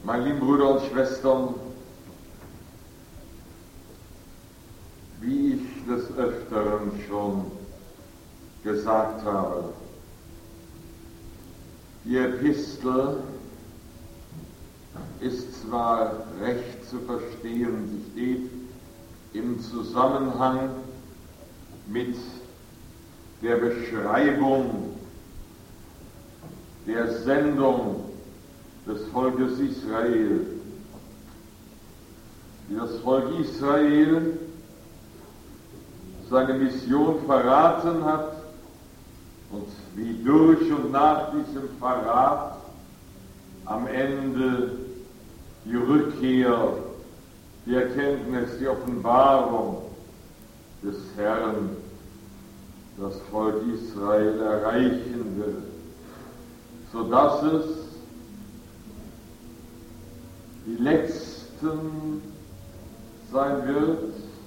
Meine lieben Brüder und Schwestern, wie ich des Öfteren schon gesagt habe, die Epistel ist zwar recht zu verstehen, sie steht im Zusammenhang mit der Beschreibung der Sendung des Volkes Israel. Wie das Volk Israel seine Mission verraten hat und wie durch und nach diesem Verrat am Ende die Rückkehr, die Erkenntnis, die Offenbarung des Herrn das Volk Israel erreichen will, sodass es die Letzten sein wird,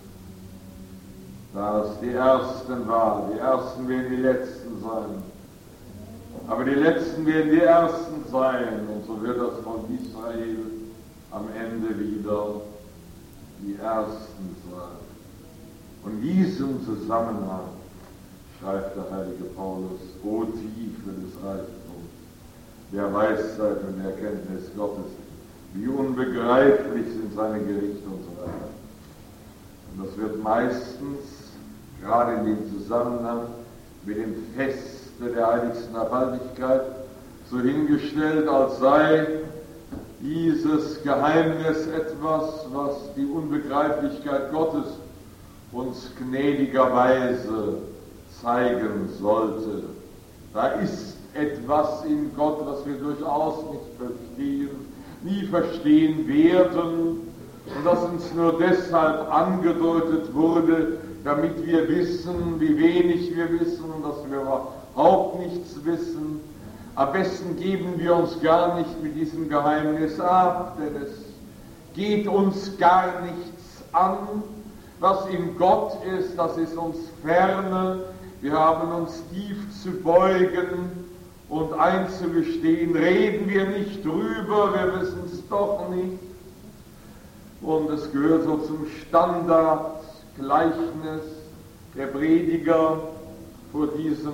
da es die Ersten waren. Die Ersten werden die Letzten sein. Aber die Letzten werden die Ersten sein. Und so wird das Volk Israel am Ende wieder die Ersten sein. Und in diesem Zusammenhang schreibt der heilige Paulus: O Tiefe des Reichtums, der Weisheit und der Erkenntnis Gottes, wie unbegreiflich sind seine Gerichte und so weiter. Und das wird meistens, gerade in dem Zusammenhang mit dem Feste der heiligsten Dreifaltigkeit, so hingestellt, als sei dieses Geheimnis etwas, was die Unbegreiflichkeit Gottes uns gnädigerweise zeigen sollte. Da ist etwas in Gott, was wir durchaus nicht nie verstehen werden, und das uns nur deshalb angedeutet wurde, damit wir wissen, wie wenig wir wissen und dass wir überhaupt nichts wissen. Am besten geben wir uns gar nicht mit diesem Geheimnis ab, denn es geht uns gar nichts an. Was in Gott ist, das ist uns ferne. Wir haben uns tief zu beugen und einzugestehen, reden wir nicht drüber, wir wissen es doch nicht. Und es gehört so zum Standardgleichnis der Prediger vor diesem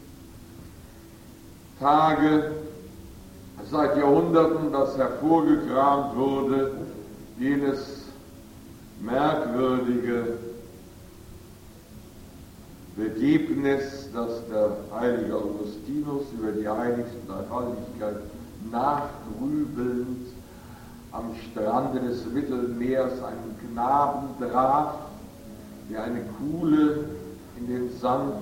Tage seit Jahrhunderten, das hervorgekramt wurde, jenes merkwürdige Begebnis, dass der heilige Augustinus über die heiligste Dreifaltigkeit nachgrübelnd am Strande des Mittelmeers einen Knaben traf, der eine Kuhle in den Sand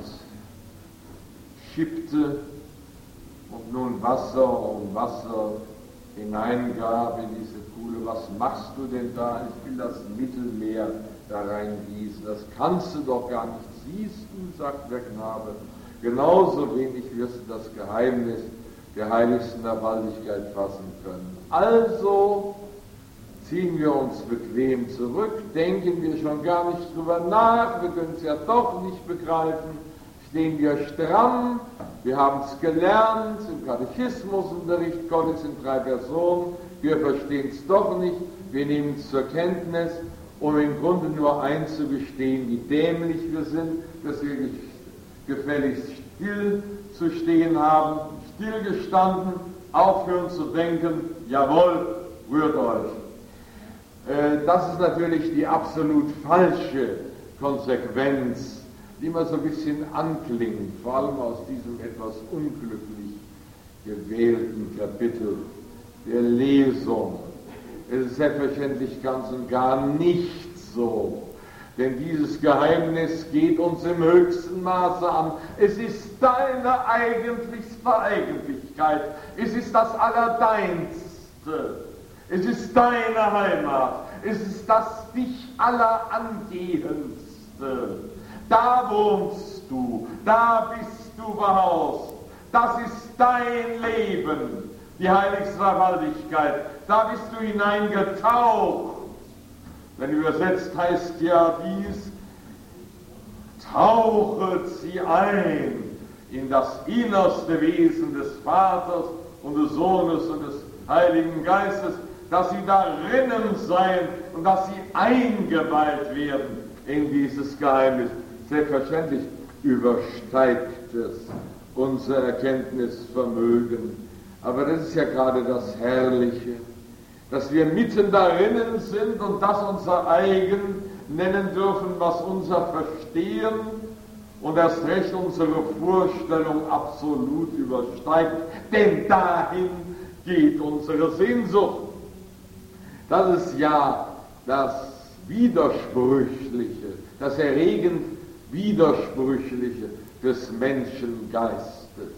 schippte und nun Wasser um Wasser hineingab in diese Kuhle. Was machst du denn da? Ich will das Mittelmeer da reingießen. Das kannst du doch gar nicht. Siehst du, sagt der Knabe, genauso wenig wirst du das Geheimnis der heiligsten Dreifaltigkeit fassen können. Also ziehen wir uns bequem zurück, denken wir schon gar nicht drüber nach, wir können es ja doch nicht begreifen, stehen wir stramm, wir haben es gelernt im Katechismusunterricht Gottes in 3 Personen, wir verstehen es doch nicht, wir nehmen es zur Kenntnis, um im Grunde nur einzugestehen, wie dämlich wir sind, dass wir gefälligst still zu stehen haben, stillgestanden, aufhören zu denken, jawohl, rührt euch. Das ist natürlich die absolut falsche Konsequenz, die immer so ein bisschen anklingt, vor allem aus diesem etwas unglücklich gewählten Kapitel der Lesung. Es ist selbstverständlich ganz und gar nicht so, denn dieses Geheimnis geht uns im höchsten Maße an. Es ist deine eigentlichste Eigentlichkeit, es ist das Allerdeinste, es ist deine Heimat, es ist das dich Allerangehendste. Da wohnst du, da bist du behaust, das ist dein Leben, die heiligste Dreifaltigkeit. Da bist du hineingetaucht. Denn übersetzt heißt ja dies, tauchet sie ein in das innerste Wesen des Vaters und des Sohnes und des Heiligen Geistes. dass sie darinnen seien und dass sie eingeweiht werden in dieses Geheimnis. Selbstverständlich übersteigt es unser Erkenntnisvermögen. Aber das ist ja gerade das Herrliche, dass wir mitten darinnen sind und das unser eigen nennen dürfen, was unser Verstehen und erst recht unsere Vorstellung absolut übersteigt. Denn dahin geht unsere Sehnsucht. Das ist ja das Widersprüchliche, das erregend Widersprüchliche des Menschengeistes.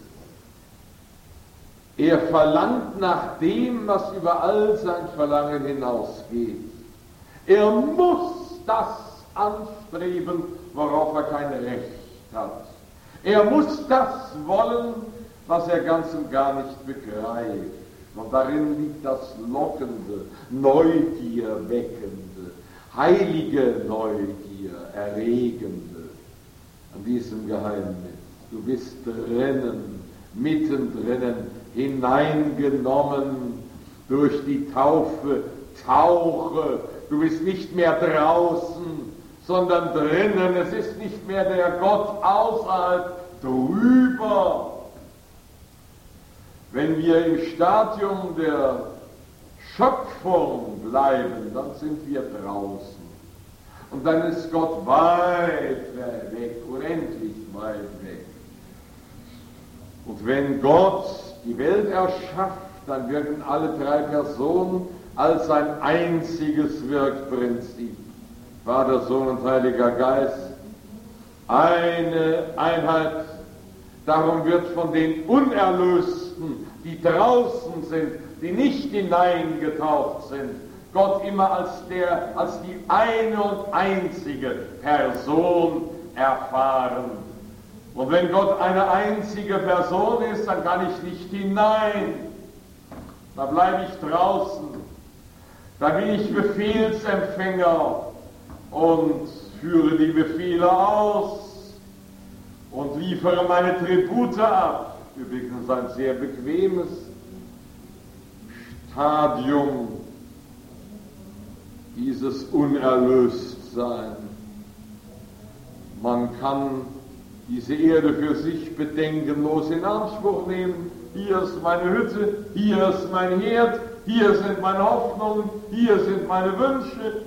Er verlangt nach dem, was über all sein Verlangen hinausgeht. Er muss das anstreben, worauf er kein Recht hat. Er muss das wollen, was er ganz und gar nicht begreift. Und darin liegt das lockende, Neugier weckende, heilige Neugier erregende an diesem Geheimnis. Du bist drinnen, mittendrin, hineingenommen durch die Taufe, tauche. Du bist nicht mehr draußen, sondern drinnen. Es ist nicht mehr der Gott außerhalb, drüber. Wenn wir im Stadium der Schöpfung bleiben, dann sind wir draußen. Und dann ist Gott weit weg, unendlich weit weg. Und wenn Gott die Welt erschafft, dann wirken alle drei Personen als ein einziges Wirkprinzip. Vater, Sohn und Heiliger Geist, eine Einheit. Darum wird von den Unerlösten, die draußen sind, die nicht hineingetaucht sind, Gott immer als die eine und einzige Person erfahren. Und wenn Gott eine einzige Person ist, dann kann ich nicht hinein. Da bleibe ich draußen. Da bin ich Befehlsempfänger und führe die Befehle aus und liefere meine Tribute ab. Übrigens ein sehr bequemes Stadium dieses Unerlöstsein. Man kann diese Erde für sich bedenkenlos in Anspruch nehmen. Hier ist meine Hütte, hier ist mein Herd, hier sind meine Hoffnungen, hier sind meine Wünsche.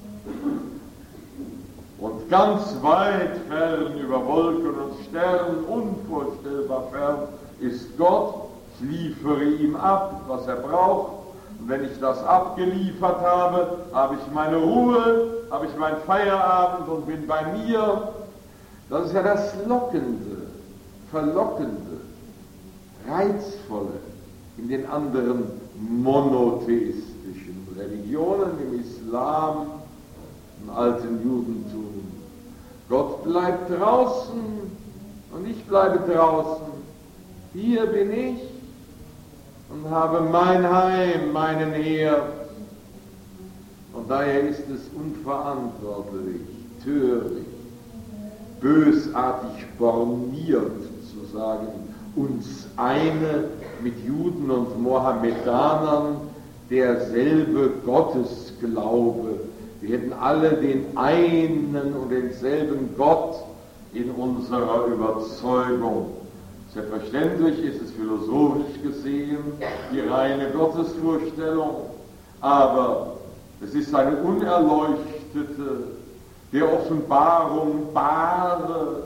Und ganz weit fern über Wolken und Sternen, unvorstellbar fern, ist Gott. Ich liefere ihm ab, was er braucht. Und wenn ich das abgeliefert habe, habe ich meine Ruhe, habe ich meinen Feierabend und bin bei mir. Das ist ja das Lockende, Verlockende, Reizvolle in den anderen monotheistischen Religionen, im Islam, im alten Judentum. Gott bleibt draußen und ich bleibe draußen. Hier bin ich und habe mein Heim, meinen Herd. Und daher ist es unverantwortlich, töricht, bösartig borniert zu sagen, uns eine mit Juden und Mohammedanern derselbe Gottesglaube. Wir hätten alle den einen und denselben Gott in unserer Überzeugung. Selbstverständlich ist es philosophisch gesehen die reine Gottesvorstellung, aber es ist eine unerleuchtete, der Offenbarung bare,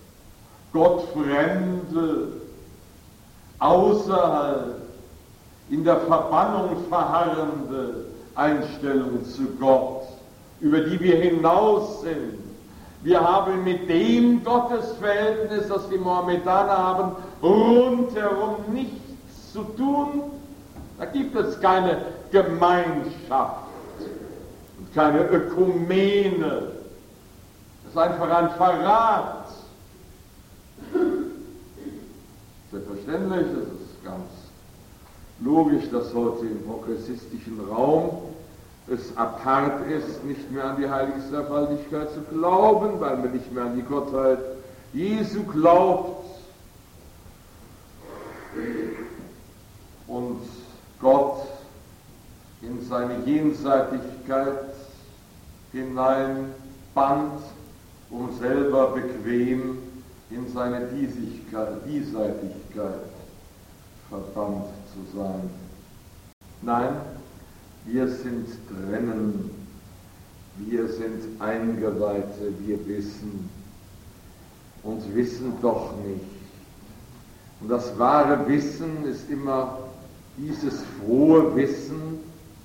gottfremde, außerhalb, in der Verbannung verharrende Einstellung zu Gott, über die wir hinaus sind. Wir haben mit dem Gottesverhältnis, das die Mohammedaner haben, rundherum nichts zu tun. Da gibt es keine Gemeinschaft und keine Ökumene. Das ist einfach ein Verrat. Selbstverständlich, es ist ganz logisch, dass heute im progressistischen Raum es apart ist, nicht mehr an die heilige Dreifaltigkeit zu glauben, weil man nicht mehr an die Gottheit Jesu glaubt. Und Gott in seine Jenseitigkeit hineinband, um selber bequem in seine Diesseitigkeit verbannt zu sein. Nein, wir sind drinnen, wir sind Eingeweihte, wir wissen und wissen doch nicht. Und das wahre Wissen ist immer dieses frohe Wissen,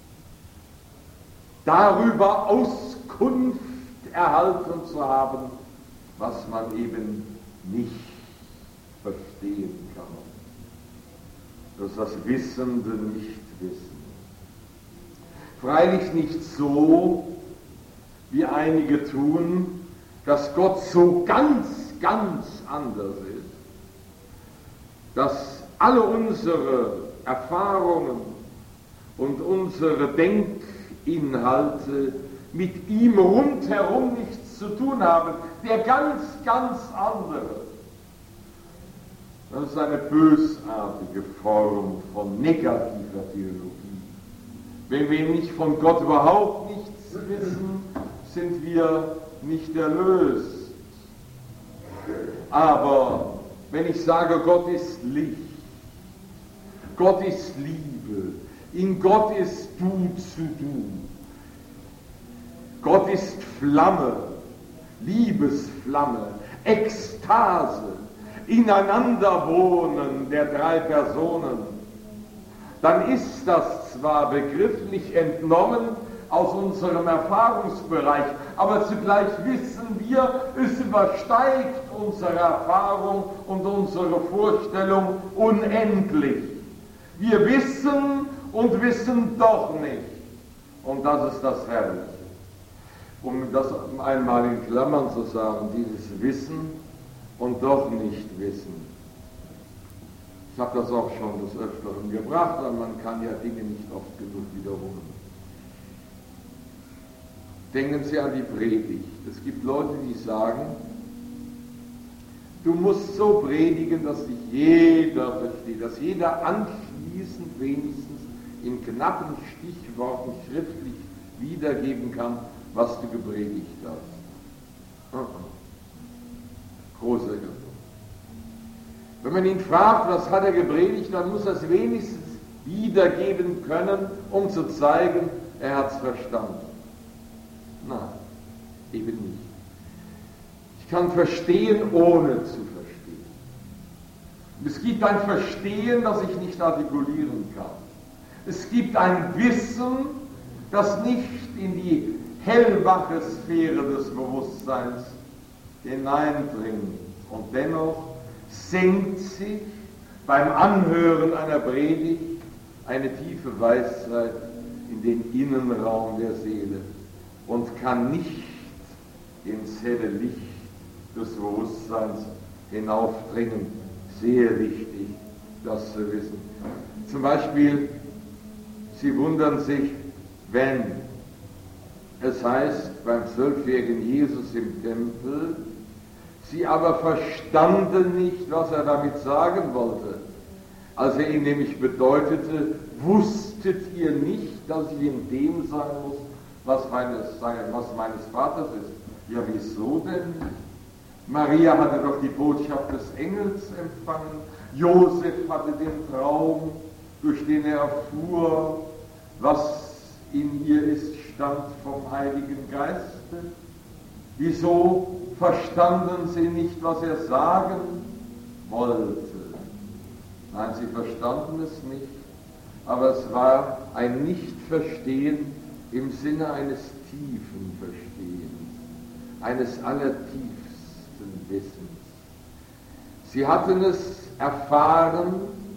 darüber Auskunft erhalten zu haben, was man eben nicht verstehen kann. Das ist das wissende Nichtwissen. Freilich nicht so, wie einige tun, dass Gott so ganz anders ist, dass alle unsere Erfahrungen und unsere Denkinhalte mit ihm rundherum nichts zu tun haben, der ganz andere. Das ist eine bösartige Form von negativer Theologie. Wenn wir nicht von Gott überhaupt nichts wissen, sind wir nicht erlöst. Aber wenn ich sage, Gott ist Licht, Gott ist Liebe, in Gott ist Du zu Du, Gott ist Flamme, Liebesflamme, Ekstase, Ineinanderwohnen der drei Personen, dann ist das zwar begrifflich entnommen aus unserem Erfahrungsbereich, aber zugleich wissen wir, es übersteigt unsere Erfahrung und unsere Vorstellung unendlich. Wir wissen und wissen doch nicht. Und das ist das Herrliche. Um das einmal in Klammern zu sagen, dieses Wissen und doch nicht wissen. Ich habe das auch schon des Öfteren gebracht, aber man kann ja Dinge nicht oft genug wiederholen. Denken Sie an die Predigt. Es gibt Leute, die sagen, du musst so predigen, dass dich jeder versteht, dass jeder anschließend wenigstens in knappen Stichworten schriftlich wiedergeben kann, was du gepredigt hast. Großer Irrtum. Wenn man ihn fragt, was hat er gepredigt, dann muss er es wenigstens wiedergeben können, um zu zeigen, er hat es verstanden. Nein, eben nicht. Ich kann verstehen, ohne zu verstehen. Es gibt ein Verstehen, das ich nicht artikulieren kann. Es gibt ein Wissen, das nicht in die hellwache Sphäre des Bewusstseins hineindringt. Und dennoch senkt sich beim Anhören einer Predigt eine tiefe Weisheit in den Innenraum der Seele und kann nicht ins helle Licht des Bewusstseins hinaufdringen. Sehr wichtig, das zu wissen. Zum Beispiel, Sie wundern sich, wenn es heißt beim 12-jährigen Jesus im Tempel, sie aber verstanden nicht, was er damit sagen wollte. Als er ihnen nämlich bedeutete, wusstet ihr nicht, dass ich in dem sein muss, was meines Vaters ist. Ja, wieso denn? Maria hatte doch die Botschaft des Engels empfangen. Josef hatte den Traum, durch den er erfuhr, was in ihr ist, stammt vom Heiligen Geiste. Wieso verstanden sie nicht, was er sagen wollte? Nein, sie verstanden es nicht, aber es war ein Nichtverstehen im Sinne eines tiefen Verstehens, eines allertiefsten Wissens. Sie hatten es erfahren,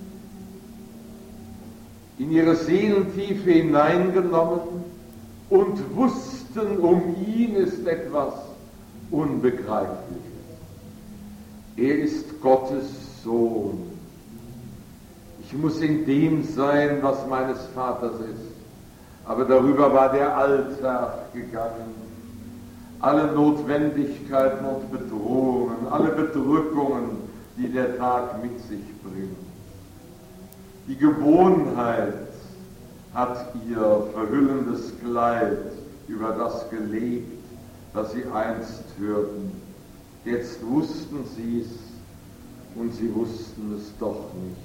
in ihre Seelentiefe hineingenommen und wussten, um ihn ist etwas Unbegreifliches. Er ist Gottes Sohn. Ich muss in dem sein, was meines Vaters ist. Aber darüber war der Alltag gegangen. Alle Notwendigkeiten und Bedrohungen, alle Bedrückungen, die der Tag mit sich bringt. Die Gewohnheit, hat ihr verhüllendes Kleid über das gelegt, das sie einst hörten. Jetzt wussten sie es und sie wussten es doch nicht.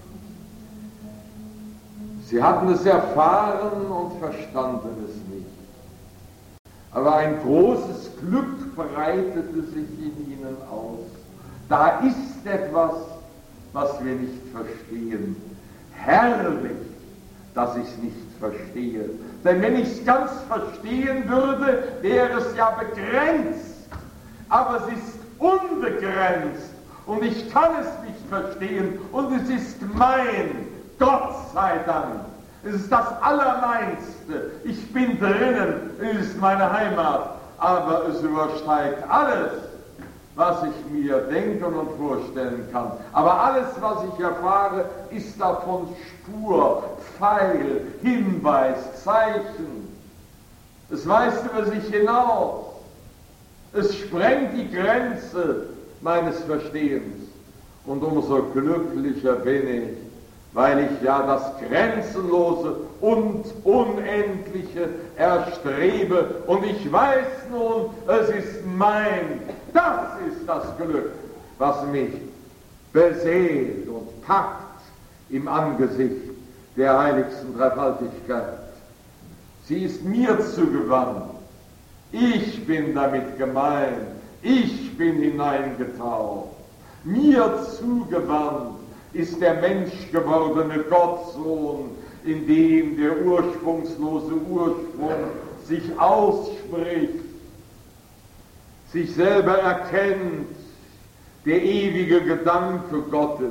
Sie hatten es erfahren und verstanden es nicht. Aber ein großes Glück breitete sich in ihnen aus. Da ist etwas, was wir nicht verstehen. Herrlich, dass ich es nicht verstehe. Denn wenn ich es ganz verstehen würde, wäre es ja begrenzt. Aber es ist unbegrenzt. Und ich kann es nicht verstehen. Und es ist mein. Gott sei Dank. Es ist das Allermeinste. Ich bin drinnen. Es ist meine Heimat. Aber es übersteigt alles, was ich mir denken und vorstellen kann. Aber alles, was ich erfahre, ist davon Spur, Pfeil, Hinweis, Zeichen. Es weist über sich hinaus. Es sprengt die Grenze meines Verstehens. Und umso glücklicher bin ich, weil ich ja das Grenzenlose und Unendliche erstrebe. Und ich weiß nun, es ist mein. Das ist das Glück, was mich beseelt und packt im Angesicht der heiligsten Dreifaltigkeit. Sie ist mir zugewandt. Ich bin damit gemeint. Ich bin hineingetaucht. Mir zugewandt ist der menschgewordene Gottsohn, in dem der ursprungslose Ursprung sich ausspricht, sich selber erkennt, der ewige Gedanke Gottes,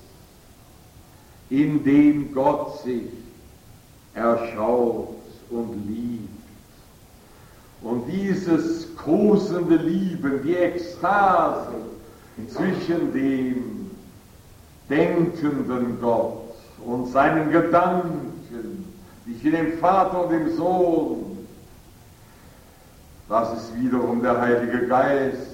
in dem Gott sich erschaut und liebt. Und dieses kosende Lieben, die Ekstase zwischen dem denkenden Gott und seinen Gedanken, nicht in dem Vater und dem Sohn, das ist wiederum der Heilige Geist.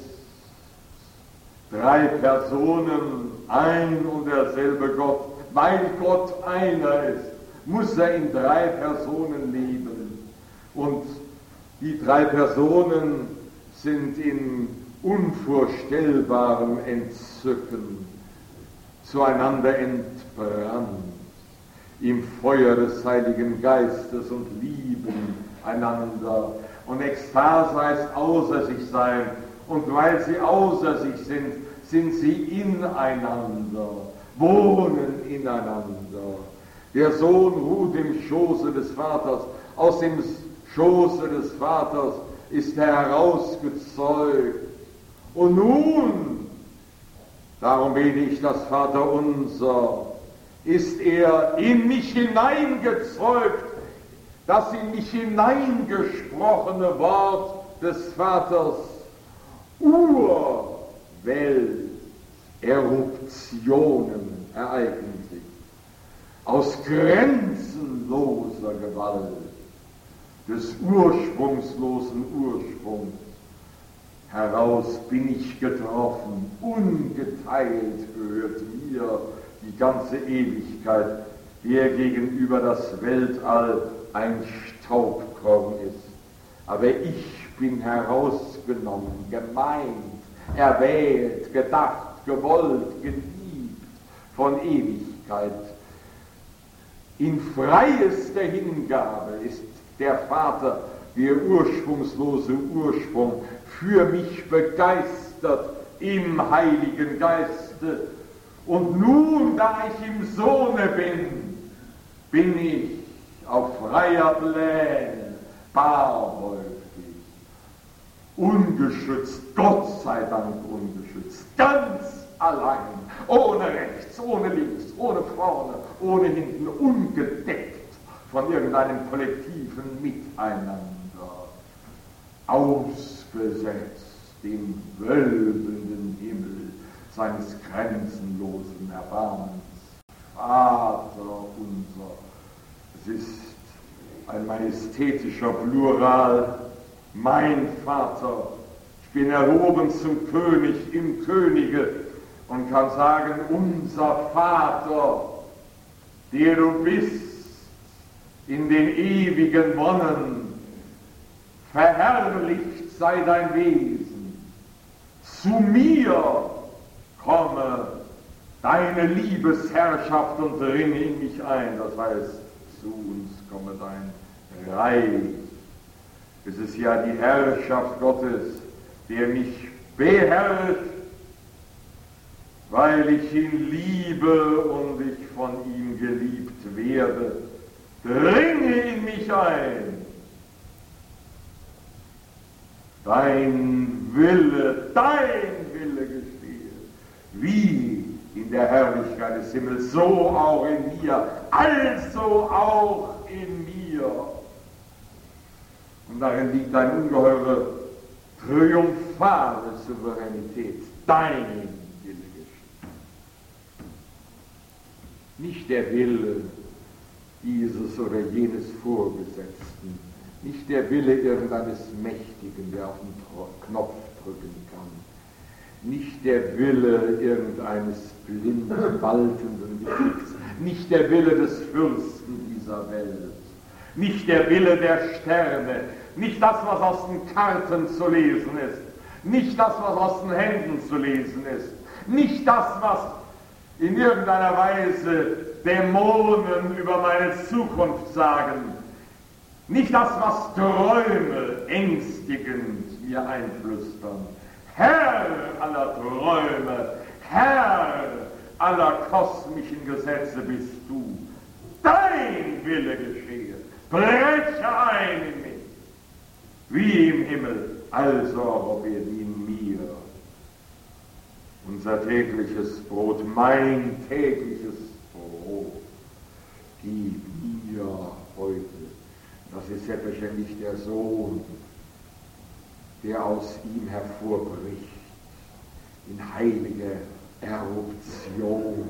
3 Personen, ein und derselbe Gott. Weil Gott einer ist, muss er in 3 Personen leben. Und die 3 Personen sind in unvorstellbarem Entzücken zueinander entbrannt, im Feuer des Heiligen Geistes und lieben einander. Und Ekstase heißt außer sich sein. Und weil sie außer sich sind, sind sie ineinander, wohnen ineinander. Der Sohn ruht im Schoße des Vaters. Aus dem Schoße des Vaters ist er herausgezeugt. Und nun, darum bete ich das Vaterunser, ist er in mich hineingezeugt, das in mich hineingesprochene Wort des Vaters Urwelt, Eruptionen ereignen sich. Aus grenzenloser Gewalt des ursprungslosen Ursprungs heraus bin ich getroffen, ungeteilt gehört mir die ganze Ewigkeit, der gegenüber das Weltall ein Staubkorn ist. Aber ich bin herausgenommen, gemeint, erwählt, gedacht, gewollt, geliebt von Ewigkeit. In freiester Hingabe ist der Vater, der ursprungslose Ursprung, für mich begeistert im Heiligen Geiste. Und nun, da ich im Sohne bin ich auf freier Pläne, barhäufig, ungeschützt, Gott sei Dank ungeschützt, ganz allein, ohne rechts, ohne links, ohne vorne, ohne hinten, ungedeckt von irgendeinem kollektiven Miteinander, ausgesetzt dem wölbenden Himmel seines grenzenlosen Erbarmens. Vater unser, es ist ein majestätischer Plural, mein Vater, ich bin erhoben zum König im Könige und kann sagen, unser Vater, der du bist, in den ewigen Wonnen. Verherrlicht sei dein Wesen. Zu mir komme deine Liebesherrschaft und dringe in mich ein. Das heißt, zu uns komme dein Reich. Es ist ja die Herrschaft Gottes, der mich beherrscht, weil ich ihn liebe und ich von ihm geliebt werde. Dringe in mich ein. Dein Wille geschehe, wie in der Herrlichkeit des Himmels, so auch in mir, also auch in mir. Und darin liegt eine ungeheure triumphale Souveränität. Dein Wille geschehe. Nicht der Wille dieses oder jenes Vorgesetzten, nicht der Wille irgendeines Mächtigen, der auf den Knopf drücken kann, nicht der Wille irgendeines blind waltenden Geschichts, nicht der Wille des Fürsten dieser Welt, nicht der Wille der Sterne, nicht das, was aus den Karten zu lesen ist, nicht das, was aus den Händen zu lesen ist, nicht das, was in irgendeiner Weise Dämonen über meine Zukunft sagen, nicht das, was Träume ängstigend mir einflüstern. Herr aller Träume, Herr aller kosmischen Gesetze bist du. Dein Wille geschehe. Breche ein in mich, wie im Himmel, also auf Erden in mir. Unser tägliches Brot, mein tägliches Brot, gib mir heute. Das ist selbstverständlich der Sohn, der aus ihm hervorbricht, in heilige Eruption,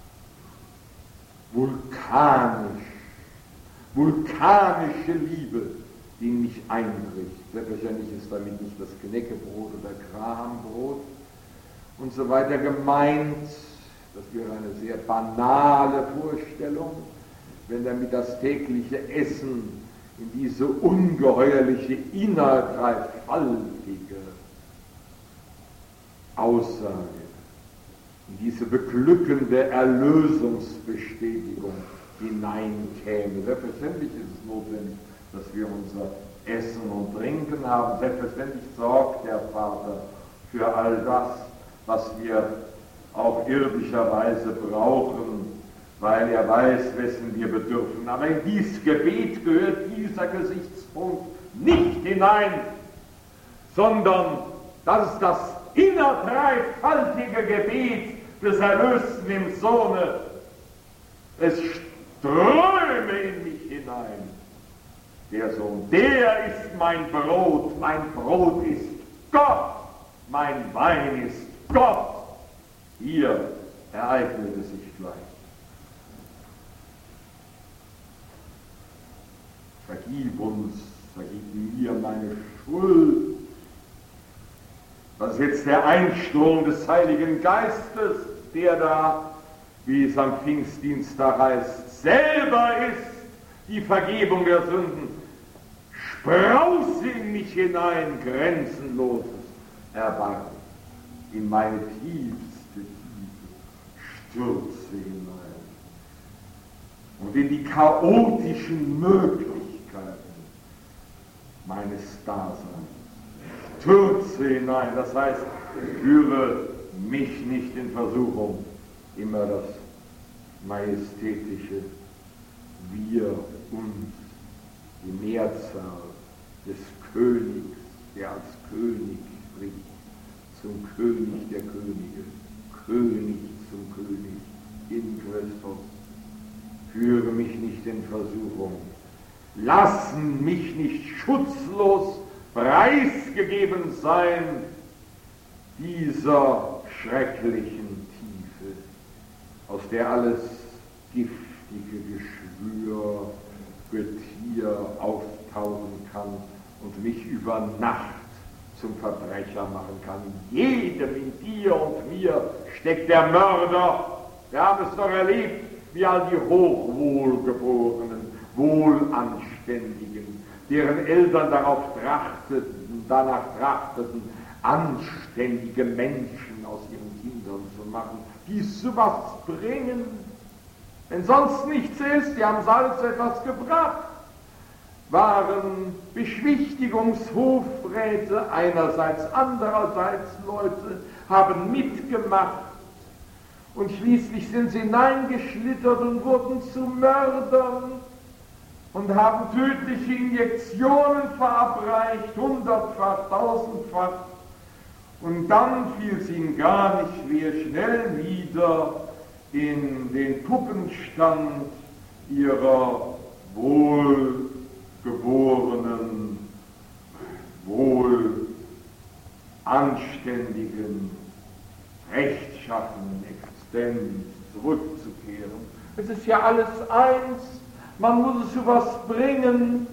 vulkanische Liebe, die in mich einbricht. Selbstverständlich ist damit nicht das Knäckebrot oder Grahambrot und so weiter gemeint. Das wäre eine sehr banale Vorstellung, wenn damit das tägliche Essen in diese ungeheuerliche, innerdreifaltige Aussage, in diese beglückende Erlösungsbestätigung hineinkäme. Selbstverständlich ist es notwendig, dass wir unser Essen und Trinken haben. Selbstverständlich sorgt der Vater für all das, was wir auf irdischer Weise brauchen, weil er weiß, wessen wir bedürfen. Aber in dieses Gebet gehört dieser Gesichtspunkt nicht hinein, sondern das ist das innerdreifaltige Gebet des Erlösten im Sohne. Es ströme in mich hinein. Der Sohn, der ist mein Brot ist Gott, mein Wein ist Gott. Hier ereignet es sich gleich. Vergib uns, vergib mir meine Schuld. Das ist jetzt der Einstrom des Heiligen Geistes, der da, wie es am Pfingstdienstag heißt, selber ist die Vergebung der Sünden. Sprause in mich hinein, grenzenloses Erbarmen. In meine tiefste Tiefe stürze hinein. Und in die chaotischen Möglichkeiten meines Daseins. Stürze hinein, das heißt, führe mich nicht in Versuchung. Immer das majestätische Wir, uns, die Mehrzahl des Königs, der als König spricht, zum König der Könige, König zum König in Christus. Führe mich nicht in Versuchung. Lassen mich nicht schutzlos preisgegeben sein dieser schrecklichen Tiefe, aus der alles giftige Geschwür, Getier auftauchen kann und mich über Nacht zum Verbrecher machen kann. In jedem, in dir und mir steckt der Mörder. Wir haben es doch erlebt, wie all die Hochwohlgeborenen Wohlanständigen, deren Eltern danach trachteten, anständige Menschen aus ihren Kindern zu machen, die zu was bringen. Wenn sonst nichts ist, die haben Salz etwas gebracht, waren Beschwichtigungshofräte einerseits, andererseits Leute, haben mitgemacht und schließlich sind sie hineingeschlittert und wurden zu Mördern und haben tödliche Injektionen verabreicht, 100-fach, 1000-fach, und dann fiel es ihnen gar nicht schwer, schnell wieder in den Puppenstand ihrer wohlgeborenen, wohlanständigen, rechtschaffenen Existenz zurückzukehren. Es ist ja alles eins, man muss es zu was bringen.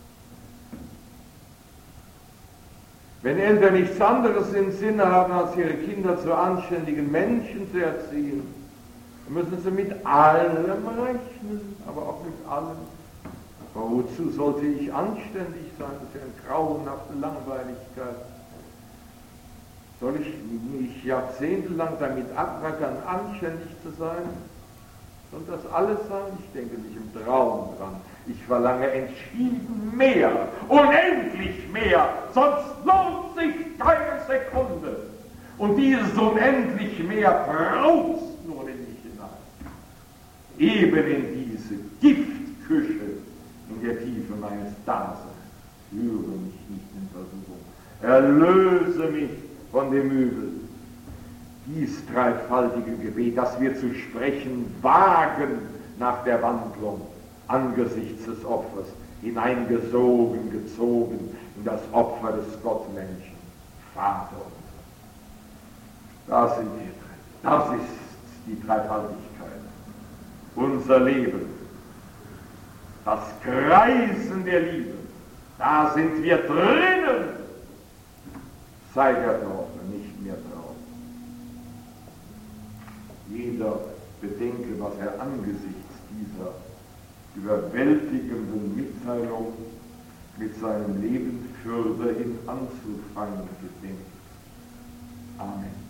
Wenn Eltern nichts anderes im Sinne haben, als ihre Kinder zu anständigen Menschen zu erziehen, dann müssen sie mit allem rechnen, aber auch mit allem. Aber wozu sollte ich anständig sein? Das ist ja eine grauenhafte Langweiligkeit. Soll ich mich jahrzehntelang damit abrackern, anständig zu sein? Soll das alles sein? Ich denke nicht im Traum dran. Ich verlange entschieden mehr, unendlich mehr, sonst lohnt sich keine Sekunde. Und dieses unendlich mehr braust nun in mich hinein. Eben in diese Giftküche in der Tiefe meines Daseins. Führe mich nicht in Versuchung. Erlöse mich von dem Übel. Dies dreifaltige Gebet, das wir zu sprechen wagen nach der Wandlung angesichts des Opfers, hineingesogen, gezogen in das Opfer des Gottmenschen, Vater unser. Da sind wir drin. Das ist die Dreifaltigkeit. Unser Leben, das Kreisen der Liebe, da sind wir drinnen. Sei der Glaube nicht mehr draußen. Jeder bedenke, was er angesichts dieser überwältigenden Mitteilung mit seinem Leben fürderhin anzufangen gedenkt. Amen.